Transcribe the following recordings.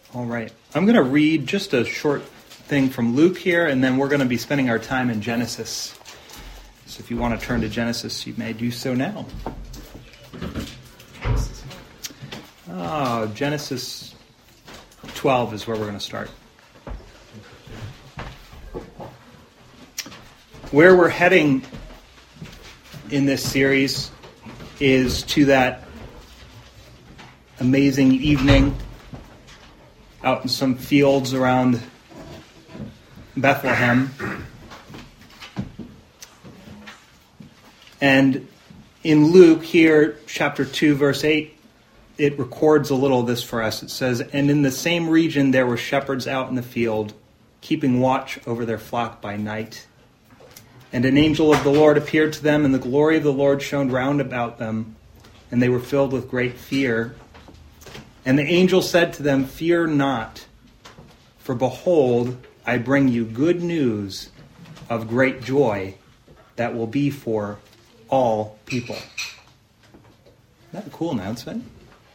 All right. I'm going to read just a short thing from Luke here, and then we're going to be spending our time in Genesis. So if you want to turn to Genesis, you may do so now. Genesis 12 is where we're going to start. Where we're heading in this series is to that amazing evening out in some fields around Bethlehem. And in Luke here, chapter 2, verse 8, it records a little of this for us. It says, "And in the same region there were shepherds out in the field, keeping watch over their flock by night. And an angel of the Lord appeared to them, and the glory of the Lord shone round about them, and they were filled with great fear. And the angel said to them, 'Fear not, for behold, I bring you good news of great joy that will be for all people.'" Isn't that a cool announcement?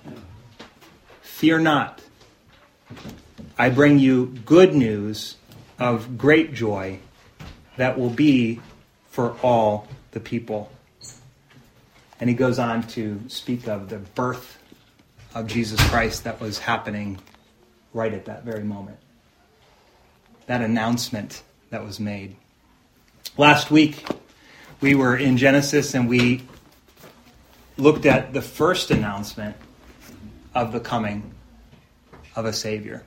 Fear not. I bring you good news of great joy that will be for all the people. And he goes on to speak of the birth of Jesus Christ that was happening right at that very moment. That announcement that was made. Last week, we were in Genesis and we looked at the first announcement of the coming of a Savior.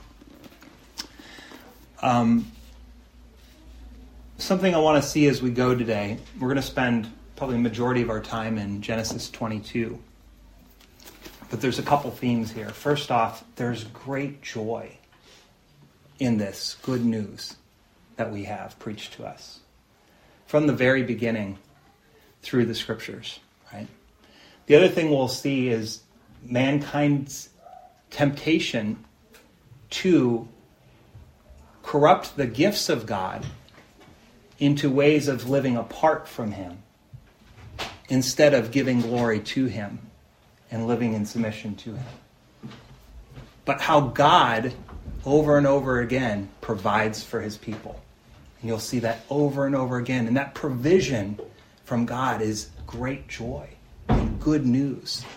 Something I want to see as we go today, we're going to spend probably the majority of our time in Genesis 22. But there's a couple themes here. First off, there's great joy in this good news that we have preached to us from the very beginning through the scriptures, right? The other thing we'll see is mankind's temptation to corrupt the gifts of God into ways of living apart from him instead of giving glory to him and living in submission to him. But how God, over and over again, provides for his people. And you'll see that over and over again. And that provision from God is great joy and good news.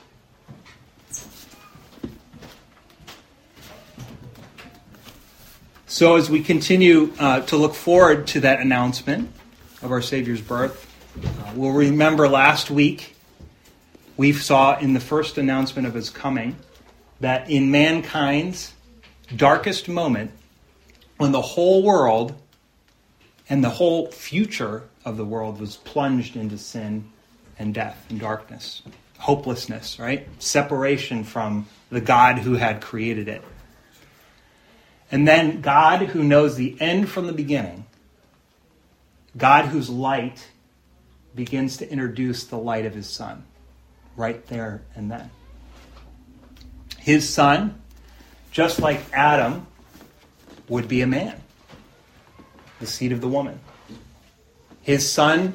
So as we continue to look forward to that announcement of our Savior's birth, we'll remember last week we saw in the first announcement of his coming that in mankind's darkest moment, when the whole world and the whole future of the world was plunged into sin and death and darkness, hopelessness, right? Separation from the God who had created it. And then God, who knows the end from the beginning, God whose light begins to introduce the light of his Son right there and then. His Son, just like Adam, would be a man, the seed of the woman. His Son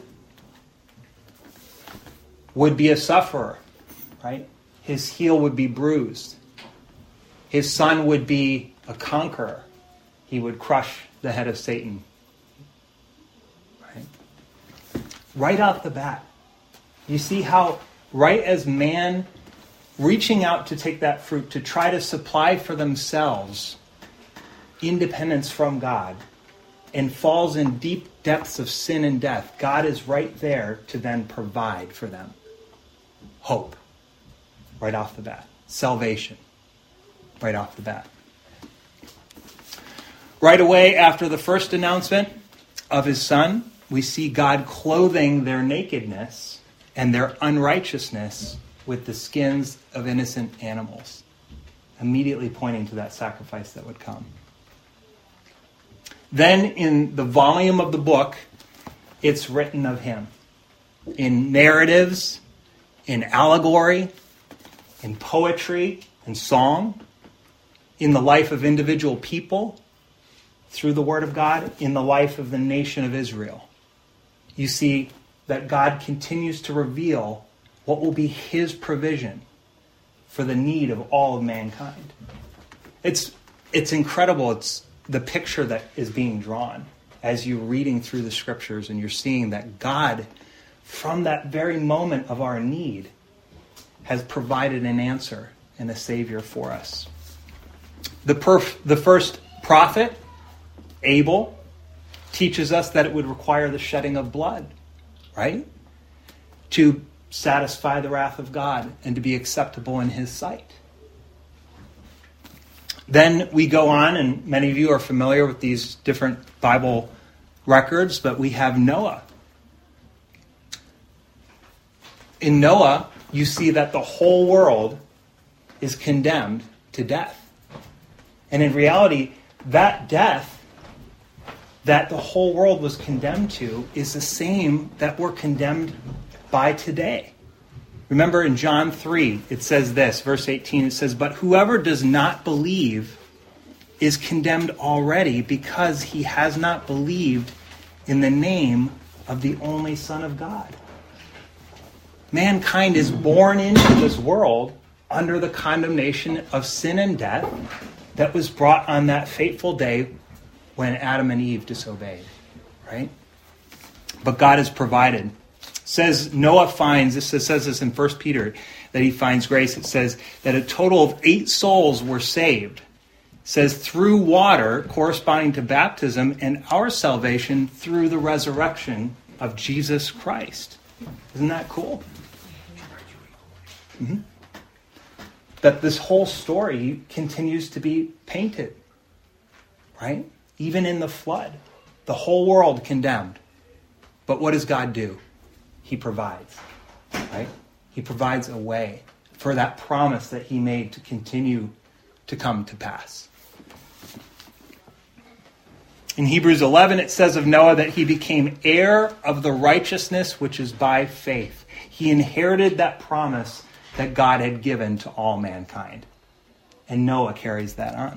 would be a sufferer, right? His heel would be bruised. His Son would be a conqueror. He would crush the head of Satan. Right off the bat. You see how right as man reaching out to take that fruit, to try to supply for themselves independence from God, and falls in deep depths of sin and death, God is right there to then provide for them. Hope. Right off the bat. Salvation. Right off the bat. Right away after the first announcement of his Son, we see God clothing their nakedness and their unrighteousness with the skins of innocent animals, immediately pointing to that sacrifice that would come. Then in the volume of the book, it's written of him in narratives, in allegory, in poetry, in song, in the life of individual people, through the Word of God, in the life of the nation of Israel. You see that God continues to reveal what will be his provision for the need of all of mankind. It's it's incredible. It's the picture that is being drawn as you're reading through the scriptures, and you're seeing that God, from that very moment of our need, has provided an answer and a Savior for us. The first prophet, Abel, teaches us that it would require the shedding of blood, right? To satisfy the wrath of God and to be acceptable in his sight. Then we go on, and many of you are familiar with these different Bible records, but we have Noah. In Noah, you see that the whole world is condemned to death. And in reality, that death that the whole world was condemned to is the same that we're condemned by today. Remember in John 3, it says this, verse 18, it says, "But whoever does not believe is condemned already because he has not believed in the name of the only Son of God." Mankind is born into this world under the condemnation of sin and death that was brought on that fateful day when Adam and Eve disobeyed, right? But God has provided. It says Noah finds, it says this in 1 Peter, that he finds grace. It says that a total of 8 souls were saved. It says through water corresponding to baptism, and our salvation through the resurrection of Jesus Christ. Isn't that cool? Mm-hmm. That this whole story continues to be painted, right? Even in the flood, the whole world condemned. But what does God do? He provides, right? He provides a way for that promise that he made to continue to come to pass. In Hebrews 11, it says of Noah that he became heir of the righteousness which is by faith. He inherited that promise that God had given to all mankind. And Noah carries that on.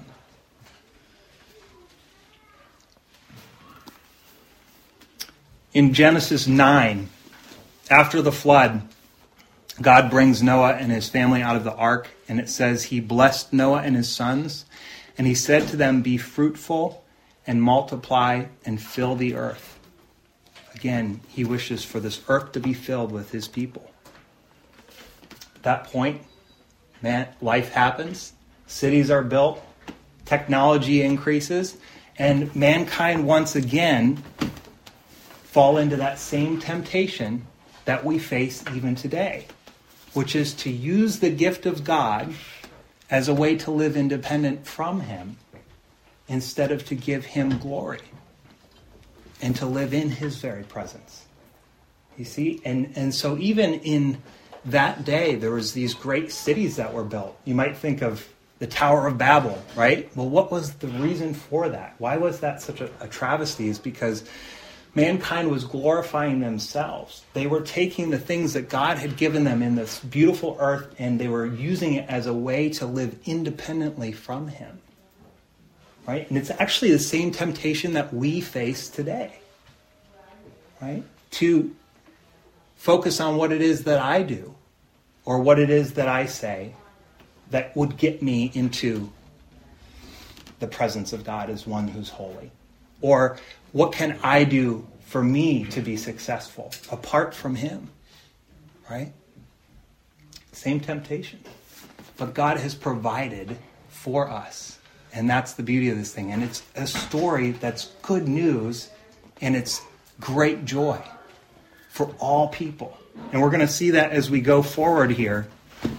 In Genesis 9, after the flood, God brings Noah and his family out of the ark, and it says he blessed Noah and his sons, and he said to them, "Be fruitful and multiply and fill the earth." Again, he wishes for this earth to be filled with his people. At that point, life happens, cities are built, technology increases, and mankind once again fall into that same temptation that we face even today, which is to use the gift of God as a way to live independent from him instead of to give him glory and to live in his very presence. You see? And so even in that day, there was these great cities that were built. You might think of the Tower of Babel, right? Well, what was the reason for that? Why was that such a travesty? Is because mankind was glorifying themselves. They were taking the things that God had given them in this beautiful earth, and they were using it as a way to live independently from him. Right? And it's actually the same temptation that we face today. Right? To focus on what it is that I do, or what it is that I say, that would get me into the presence of God as one who's holy. Or what can I do for me to be successful apart from him? Right? Same temptation. But God has provided for us. And that's the beauty of this thing. And it's a story that's good news, and it's great joy for all people. And we're going to see that as we go forward here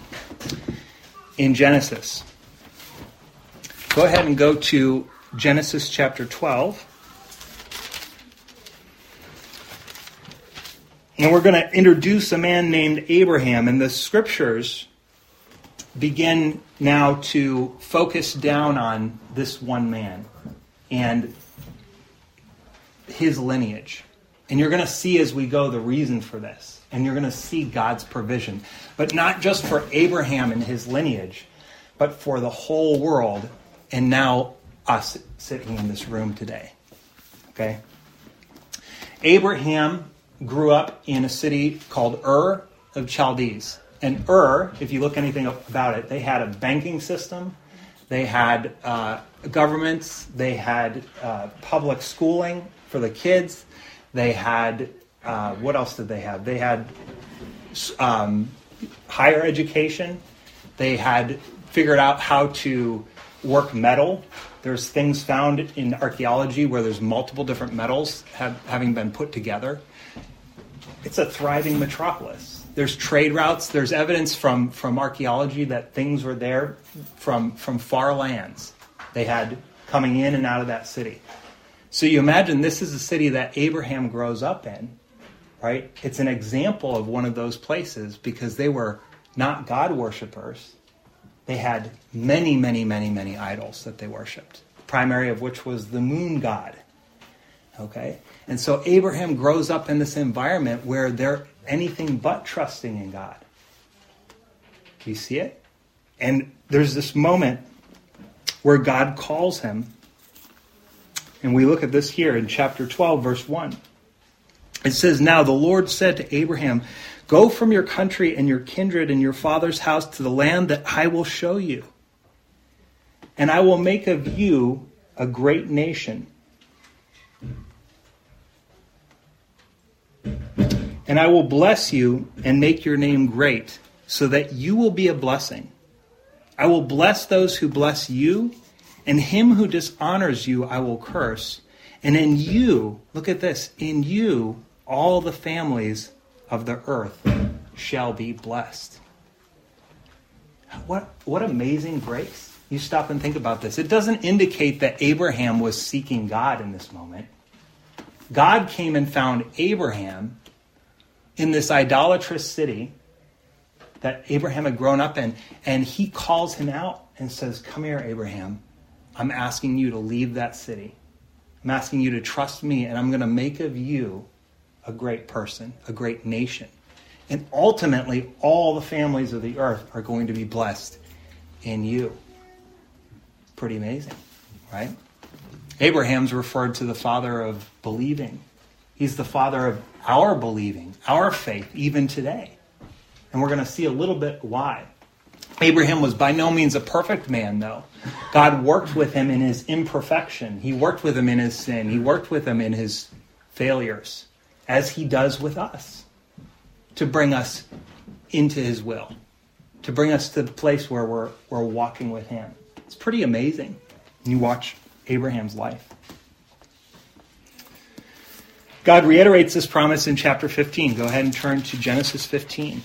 in Genesis. Go ahead and go to Genesis chapter 12. And we're going to introduce a man named Abraham. And the scriptures begin now to focus down on this one man and his lineage. And you're going to see as we go the reason for this. And you're going to see God's provision. But not just for Abraham and his lineage, but for the whole world, and now us sitting in this room today. Okay? Abraham grew up in a city called Ur of Chaldees. And Ur, if you look anything about it, they had a banking system. They had governments. They had public schooling for the kids. They had, what else did they have? They had higher education. They had figured out how to work metal. There's things found in archaeology where there's multiple different metals having been put together. It's a thriving metropolis. There's trade routes. There's evidence from archaeology that things were there from far lands. They had coming in and out of that city. So you imagine this is a city that Abraham grows up in, right? It's an example of one of those places because they were not God worshipers. They had many, many, many, many idols that they worshipped, primary of which was the moon god. Okay? And so Abraham grows up in this environment where they're anything but trusting in God. Do you see it? And there's this moment where God calls him. And we look at this here in chapter 12, verse 1. It says, "Now the Lord said to Abraham, go from your country and your kindred and your father's house to the land that I will show you. And I will make of you a great nation. And I will bless you and make your name great, so that you will be a blessing. I will bless those who bless you, and him who dishonors you I will curse. And in you," look at this, "in you all the families of the earth shall be blessed." What amazing grace. You stop and think about this. It doesn't indicate that Abraham was seeking God in this moment. God came and found Abraham in this idolatrous city that Abraham had grown up in, and he calls him out and says, "Come here, Abraham. I'm asking you to leave that city. I'm asking you to trust me, and I'm going to make of you a great person, a great nation. And ultimately, all the families of the earth are going to be blessed in you." Pretty amazing, right? Abraham's referred to the father of believing. He's the father of our believing, our faith, even today. And we're going to see a little bit why. Abraham was by no means a perfect man, though. God worked with him in his imperfection. He worked with him in his sin. He worked with him in his failures, as he does with us, to bring us into his will, to bring us to the place where we're walking with him. It's pretty amazing when you watch Abraham's life. God reiterates this promise in chapter 15. Go ahead and turn to Genesis 15.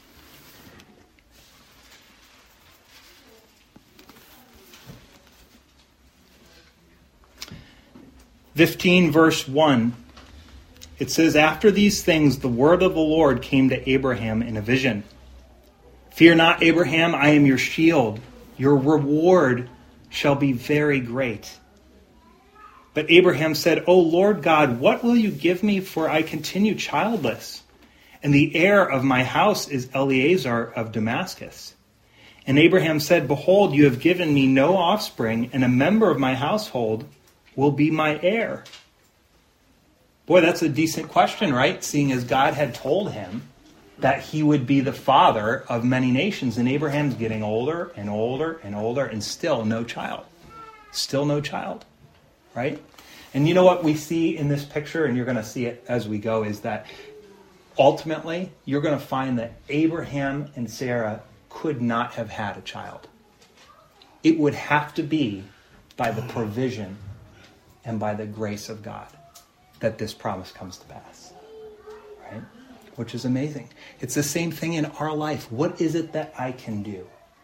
Verse 1. It says, "After these things, the word of the Lord came to Abraham in a vision. 'Fear not, Abraham, I am your shield. Your reward shall be very great.' But Abraham said, 'O Lord God, what will you give me, for I continue childless? And the heir of my house is Eliezer of Damascus.' And Abraham said, 'Behold, you have given me no offspring, and a member of my household will be my heir.'" Boy, that's a decent question, right? Seeing as God had told him that he would be the father of many nations. And Abraham's getting older and older and older and still no child. Still no child, right? And you know what we see in this picture, and you're going to see it as we go, is that ultimately you're going to find that Abraham and Sarah could not have had a child. It would have to be by the provision and by the grace of God that this promise comes to pass, right? Which is amazing. It's the same thing in our life. What is it that I can do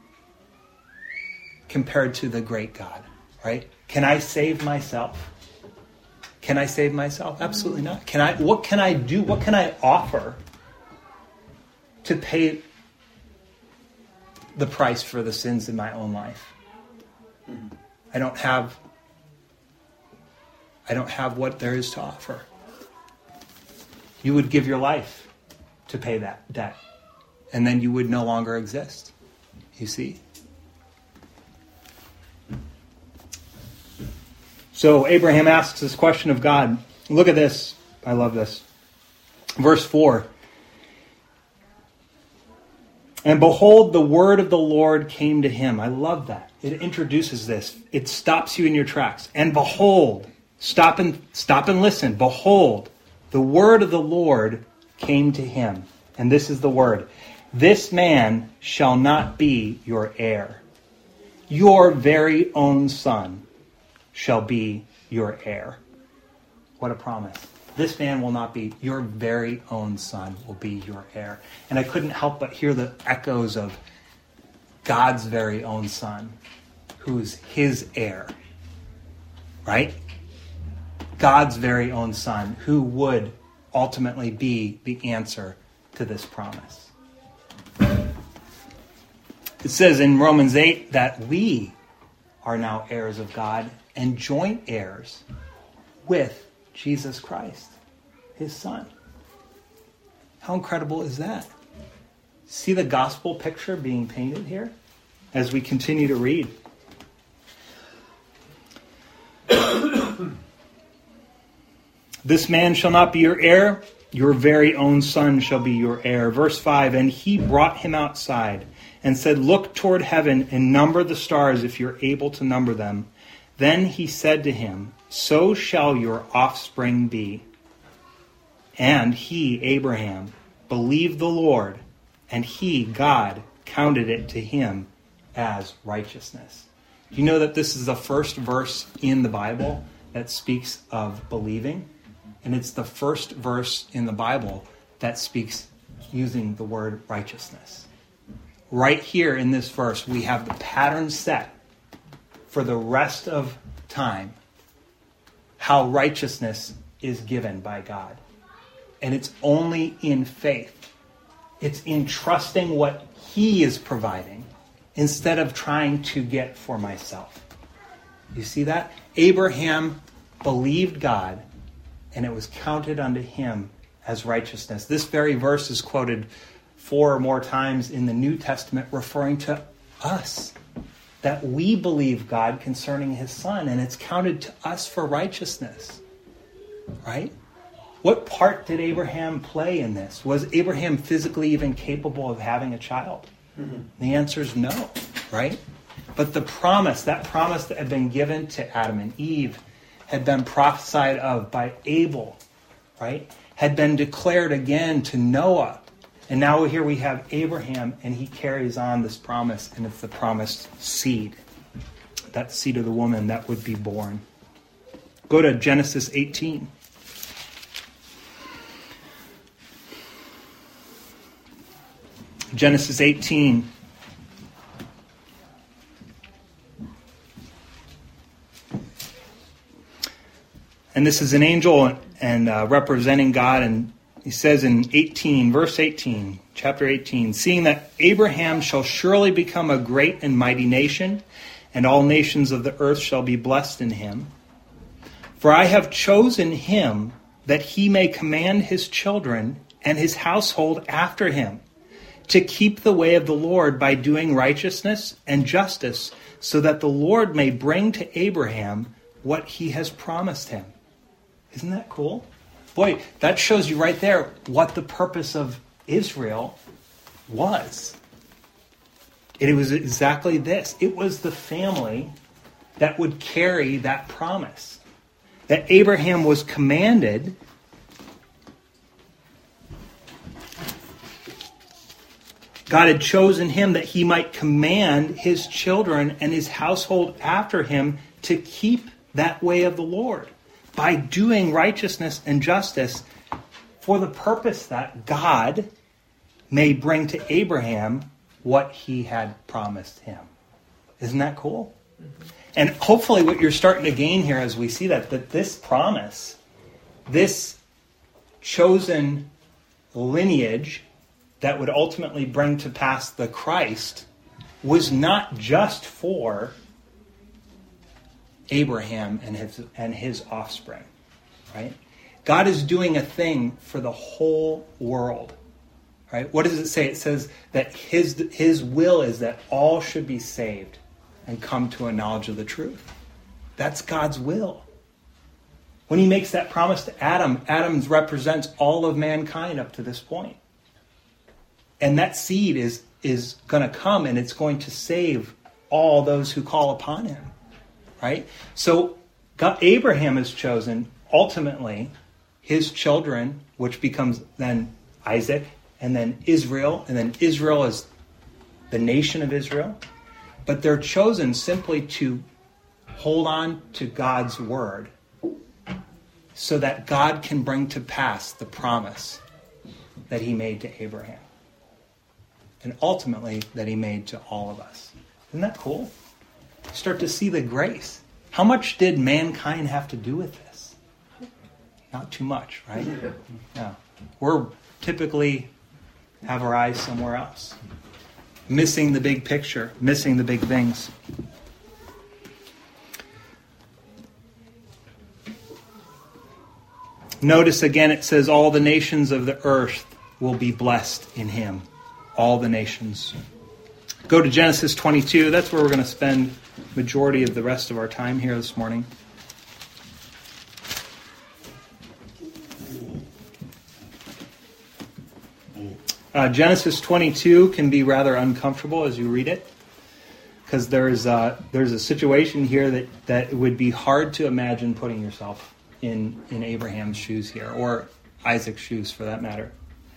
compared to the great God, right? Can I save myself? Can I save myself? Absolutely not. What can I do? What can I offer to pay the price for the sins in my own life? I don't have what there is to offer. You would give your life to pay that debt, and then you would no longer exist. You see? So Abraham asks this question of God. Look at this. I love this. Verse 4. And behold, the word of the Lord came to him. I love that. It introduces this. It stops you in your tracks. And behold, stop and listen. Behold, the word of the Lord came to him. And this is the word. This man shall not be your heir. Your very own son shall be your heir. What a promise. This man will not be, your very own son will be your heir. And I couldn't help but hear the echoes of God's very own son, who's his heir. Right? God's very own son, who would ultimately be the answer to this promise. It says in Romans 8 that we are now heirs of God and joint heirs with Jesus Christ, his son. How incredible is that? See the gospel picture being painted here as we continue to read. This man shall not be your heir, your very own son shall be your heir. Verse 5, and he brought him outside and said, look toward heaven and number the stars if you're able to number them. Then he said to him, so shall your offspring be. And he, Abraham, believed the Lord, and he, God, counted it to him as righteousness. Do you know that this is the first verse in the Bible that speaks of believing? And it's the first verse in the Bible that speaks using the word righteousness. Right here in this verse, we have the pattern set for the rest of time, how righteousness is given by God. And it's only in faith. It's in trusting what he is providing instead of trying to get for myself. You see that? Abraham believed God, and it was counted unto him as righteousness. This very verse is quoted 4 or more times in the New Testament, referring to us, that we believe God concerning his son, and it's counted to us for righteousness. Right? What part did Abraham play in this? Was Abraham physically even capable of having a child? Mm-hmm. The answer is no, right? But the promise, that promise that had been given to Adam and Eve, had been prophesied of by Abel, right? Had been declared again to Noah. And now here we have Abraham, and he carries on this promise, and it's the promised seed. That seed of the woman that would be born. Go to Genesis 18. Genesis 18. And this is an angel and representing God, and he says in 18, verse 18, chapter 18, seeing that Abraham shall surely become a great and mighty nation, and all nations of the earth shall be blessed in him. For I have chosen him that he may command his children and his household after him, to keep the way of the Lord by doing righteousness and justice, so that the Lord may bring to Abraham what he has promised him. Isn't that cool? Boy, that shows you right there what the purpose of Israel was. It was exactly this. It was the family that would carry that promise. That Abraham was commanded God had chosen him that he might command his children and his household after him to keep that way of the Lord by doing righteousness and justice for the purpose that God may bring to Abraham what he had promised him. Isn't that cool? Mm-hmm. And hopefully what you're starting to gain here as we see that this promise, this chosen lineage that would ultimately bring to pass the Christ was not just for Abraham and his offspring, right? God is doing a thing for the whole world, right? What does it say? It says that his will is that all should be saved and come to a knowledge of the truth. That's God's will. When he makes that promise to Adam, Adam represents all of mankind up to this point. And that seed is is going to come, and it's going to save all those who call upon him, right? So Abraham is chosen, ultimately, his children, which becomes then Isaac, and then Israel is the nation of Israel. But they're chosen simply to hold on to God's word so that God can bring to pass the promise that he made to Abraham. And ultimately, that he made to all of us. Isn't that cool? Start to see the grace. How much did mankind have to do with this? Not too much, right? No. We're typically have our eyes somewhere else. Missing the big picture, missing the big things. Notice again it says all the nations of the earth will be blessed in him. All the nations. Go to Genesis 22. That's where we're going to spend the majority of the rest of our time here this morning. Genesis 22 can be rather uncomfortable as you read it, because there's a situation here that it would be hard to imagine putting yourself in Abraham's shoes here, or Isaac's shoes for that matter.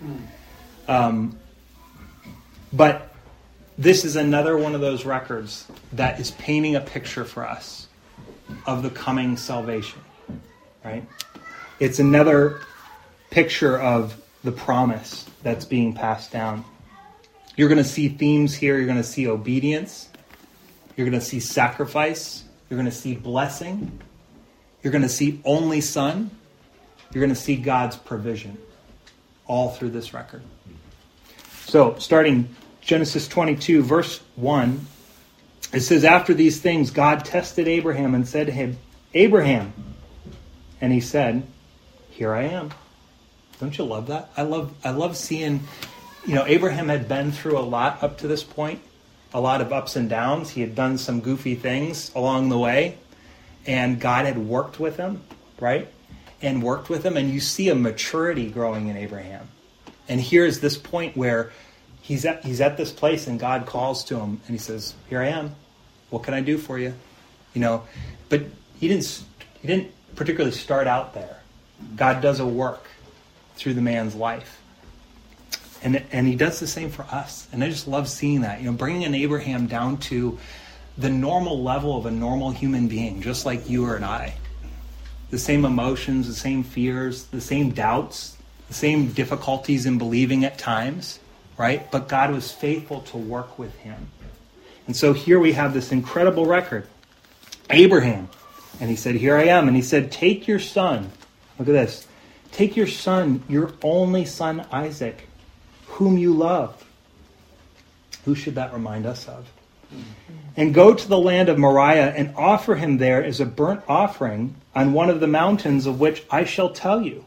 But this is another one of those records that is painting a picture for us of the coming salvation, right? It's another picture of the promise that's being passed down. You're going to see themes here. You're going to see obedience. You're going to see sacrifice. You're going to see blessing. You're going to see only son. You're going to see God's provision all through this record. So, starting Genesis 22, verse 1, it says, after these things, God tested Abraham and said to him, Abraham. And he said, here I am. Don't you love that? I love seeing, Abraham had been through a lot up to this point, a lot of ups and downs. He had done some goofy things along the way, and God had worked with him, right? And worked with him, and you see a maturity growing in Abraham. And here's this point where he's at this place, and God calls to him, and he says, here I am. What can I do for you? But he didn't particularly start out there. God does a work through the man's life. And he does the same for us. And I just love seeing that. Bringing an Abraham down to the normal level of a normal human being, just like you or I. The same emotions, the same fears, the same doubts, the same difficulties in believing at times, right? But God was faithful to work with him. And so here we have this incredible record. Abraham. And he said, here I am. And he said, take your son. Look at this. Take your son, your only son Isaac, whom you love. Who should that remind us of? And go to the land of Moriah and offer him there as a burnt offering on one of the mountains of which I shall tell you.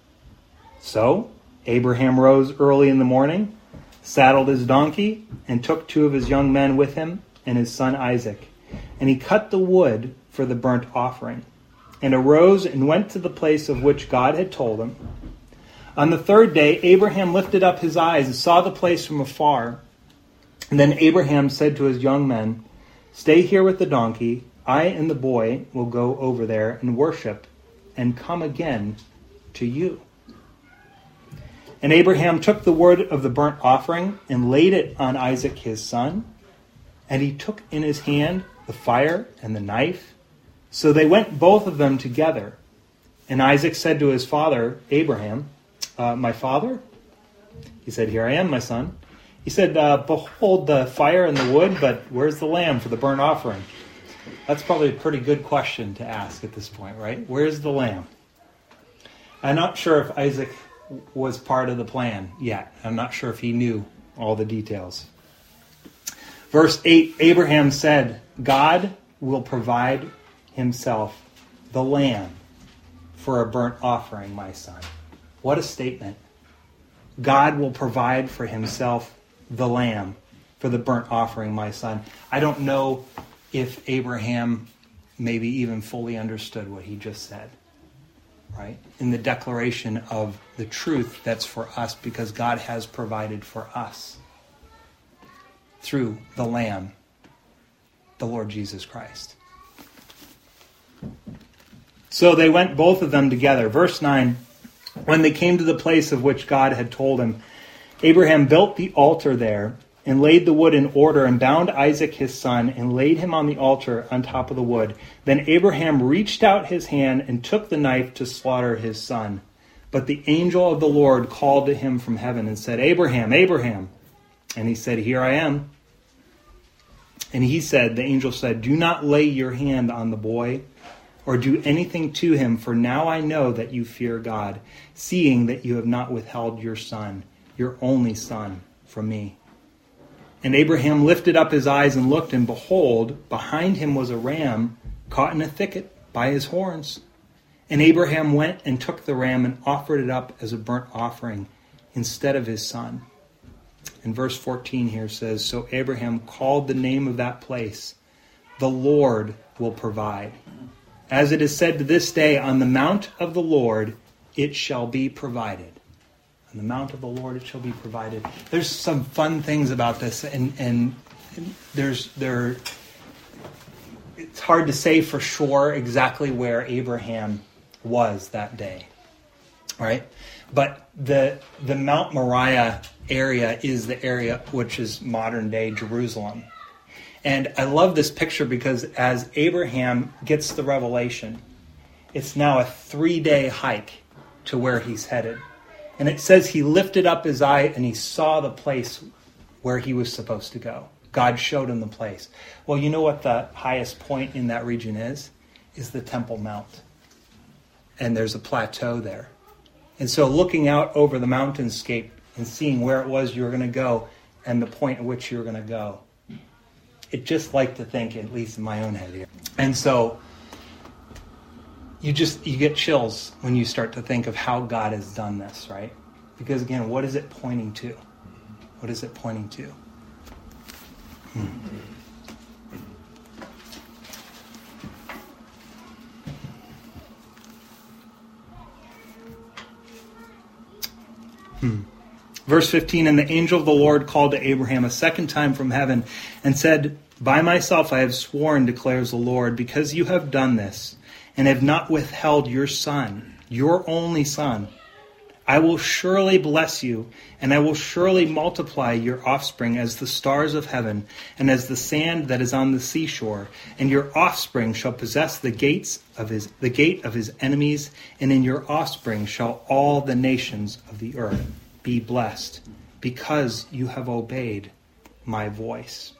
So Abraham rose early in the morning, saddled his donkey, and took 2 of his young men with him and his son Isaac. And he cut the wood for the burnt offering, and arose and went to the place of which God had told him. On the 3rd day, Abraham lifted up his eyes and saw the place from afar. And then Abraham said to his young men, stay here with the donkey. I and the boy will go over there and worship and come again to you. And Abraham took the wood of the burnt offering and laid it on Isaac his son. And he took in his hand the fire and the knife. So they went both of them together. And Isaac said to his father, Abraham, my father? He said, here I am, my son. He said, behold the fire and the wood, but where's the lamb for the burnt offering? That's probably a pretty good question to ask at this point, right? Where's the lamb? I'm not sure if Isaac was part of the plan yet. I'm not sure if he knew all the details. Verse 8, Abraham said, God will provide himself the lamb for a burnt offering, my son. What a statement. God will provide for himself the lamb for the burnt offering, my son. I don't know if Abraham maybe even fully understood what he just said, right? In the declaration of the truth that's for us, because God has provided for us. through the Lamb, the Lord Jesus Christ. So they went, both of them, together. Verse 9, when they came to the place of which God had told him, Abraham built the altar there and laid the wood in order and bound Isaac his son and laid him on the altar on top of the wood. Then Abraham reached out his hand and took the knife to slaughter his son. But the angel of the Lord called to him from heaven and said, Abraham, Abraham. And he said, Here I am. And the angel said, Do not lay your hand on the boy or do anything to him, for now I know that you fear God, seeing that you have not withheld your son, your only son, from me. And Abraham lifted up his eyes and looked, and behold, behind him was a ram caught in a thicket by his horns. And Abraham went and took the ram and offered it up as a burnt offering instead of his son. And verse 14 here says, So Abraham called the name of that place, The Lord will provide. As it is said to this day, On the mount of the Lord it shall be provided. On the mount of the Lord it shall be provided. There's some fun things about this, and it's hard to say for sure exactly where Abraham was that day, right? But the Mount Moriah area is the area which is modern day Jerusalem. And I love this picture because as Abraham gets the revelation, it's now a 3-day hike to where he's headed. And it says he lifted up his eye and he saw the place where he was supposed to go. God showed him the place. Well, you know what the highest point in that region is? Is the Temple Mount. And there's a plateau there. And so looking out over the mountainscape and seeing where it was you were going to go and the point at which you were going to go, it just like to think, at least in my own head here. And so you get chills when you start to think of how God has done this, right? Because again, what is it pointing to? What is it pointing to? Verse 15, And the angel of the Lord called to Abraham a second time from heaven and said, By myself I have sworn, declares the Lord, because you have done this and have not withheld your son, your only son. I will surely bless you, and I will surely multiply your offspring as the stars of heaven and as the sand that is on the seashore. And your offspring shall possess the gate of his enemies, and in your offspring shall all the nations of the earth be blessed, because you have obeyed my voice.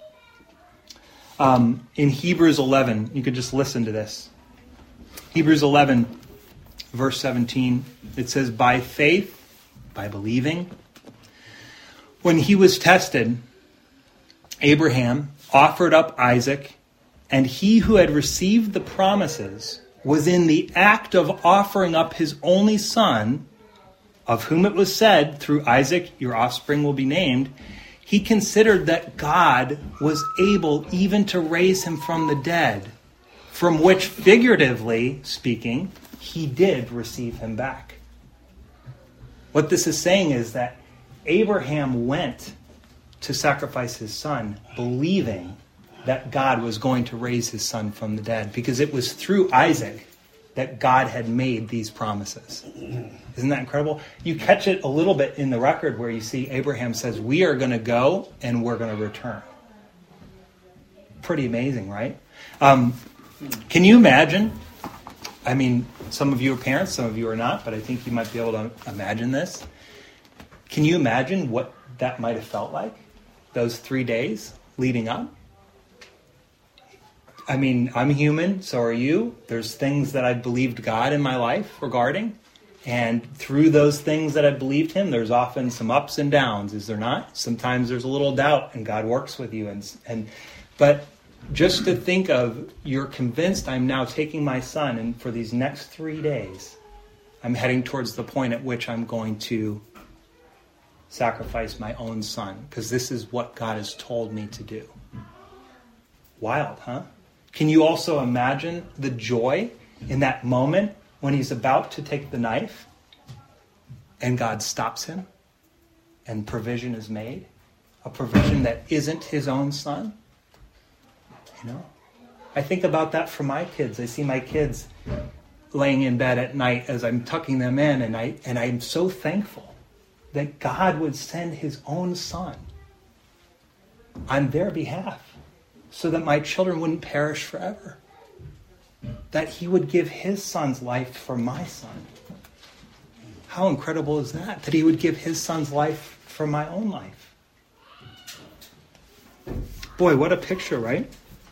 In Hebrews 11, you could just listen to this. Hebrews 11, verse 17, it says, By faith, by believing, when he was tested, Abraham offered up Isaac, and he who had received the promises was in the act of offering up his only son, of whom it was said, through Isaac your offspring will be named. He considered that God was able even to raise him from the dead, from which, figuratively speaking, he did receive him back. What this is saying is that Abraham went to sacrifice his son, believing that God was going to raise his son from the dead, because it was through Isaac that God had made these promises. Isn't that incredible? You catch it a little bit in the record where you see Abraham says, we are going to go and we're going to return. Pretty amazing, right? Can you imagine? I mean, some of you are parents, some of you are not, but I think you might be able to imagine this. Can you imagine what that might have felt like, those 3 days leading up? I mean, I'm human, so are you. There's things that I believed God in my life regarding, and through those things that I believed him, there's often some ups and downs, is there not? Sometimes there's a little doubt, and God works with you. But just to think of, you're convinced I'm now taking my son, and for these next 3 days, I'm heading towards the point at which I'm going to sacrifice my own son, because this is what God has told me to do. Wild, huh? Can you also imagine the joy in that moment when he's about to take the knife and God stops him and provision is made? a provision that isn't his own son? You know? I think about that for my kids. I see my kids laying in bed at night as I'm tucking them in, and I'm so thankful that God would send his own son on their behalf so that my children wouldn't perish forever. That he would give his son's life for my son. How incredible is that? That he would give his son's life for my own life. Boy, what a picture, right?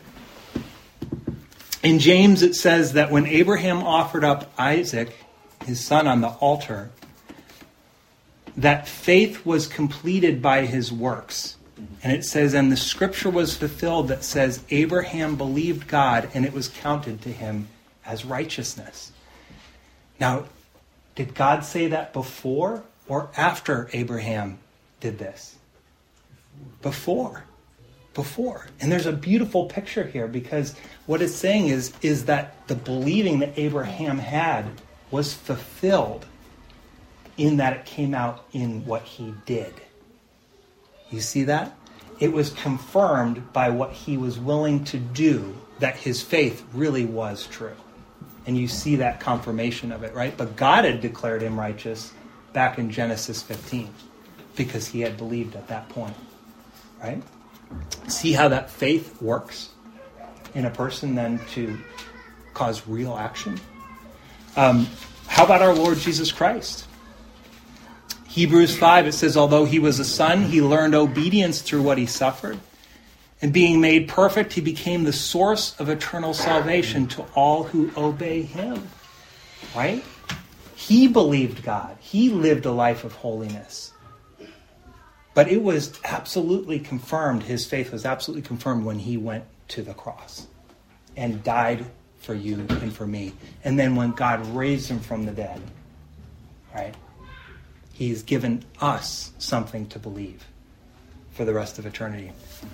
In James it says that when Abraham offered up Isaac, his son, on the altar, that faith was completed by his works. And it says, and the scripture was fulfilled that says, Abraham believed God and it was counted to him as righteousness. Now, did God say that before or after Abraham did this? Before. And there's a beautiful picture here, because what it's saying is that the believing that Abraham had was fulfilled in that it came out in what he did. You see that? It was confirmed by what he was willing to do, that his faith really was true. And you see that confirmation of it, right? But God had declared him righteous back in Genesis 15 because he had believed at that point, right? See how that faith works in a person then to cause real action? How about our Lord Jesus Christ? Hebrews 5, it says, although he was a son, he learned obedience through what he suffered. And being made perfect, he became the source of eternal salvation to all who obey him. Right? He believed God. He lived a life of holiness. But it was absolutely confirmed, his faith was absolutely confirmed when he went to the cross and died for you and for me. And then when God raised him from the dead, right, he's given us something to believe for the rest of eternity.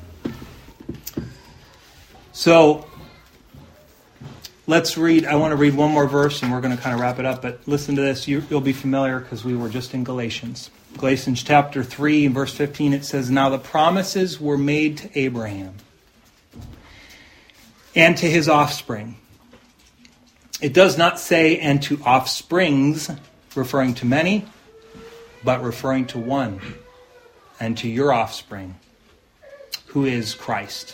So let's read. I want to read one more verse and we're going to kind of wrap it up. But listen to this. You'll be familiar because we were just in Galatians. Galatians chapter 3, verse 15, it says, now the promises were made to Abraham and to his offspring. It does not say, and to offsprings, referring to many, but referring to one, and to your offspring, who is Christ.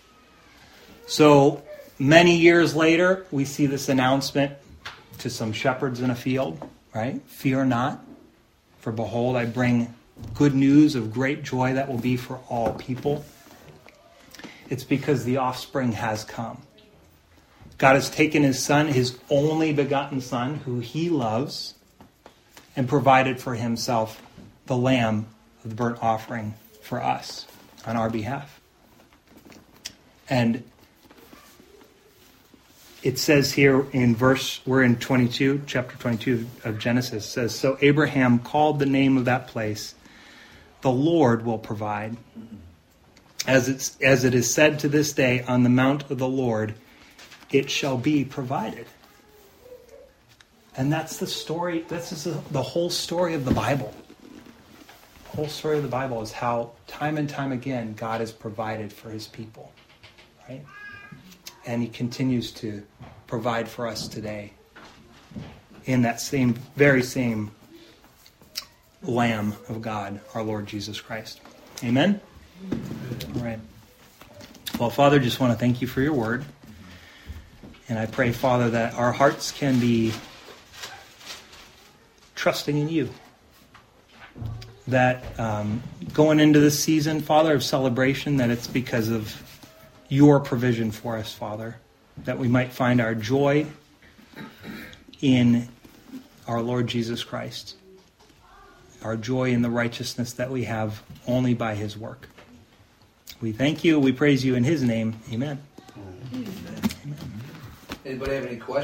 So many years later, we see this announcement to some shepherds in a field, right? Fear not, for behold, I bring good news of great joy that will be for all people. It's because the offspring has come. God has taken his son, his only begotten son, who he loves, and provided for himself the lamb of the burnt offering for us on our behalf. And it says here in we're in 22, chapter 22 of Genesis, it says, so Abraham called the name of that place, the Lord will provide. As it is said to this day, on the mount of the Lord, it shall be provided. And that's the story, this is the whole story of the Bible. The whole story of the Bible is how time and time again God has provided for his people, right? And he continues to provide for us today in that very same Lamb of God, our Lord Jesus Christ. Amen? All right. Well, Father, just want to thank you for your word. And I pray, Father, that our hearts can be trusting in you. That going into this season, Father, of celebration, that it's because of your provision for us, Father, that we might find our joy in our Lord Jesus Christ, our joy in the righteousness that we have only by his work. We thank you, we praise you in his name. Amen. Amen. Anybody have any questions?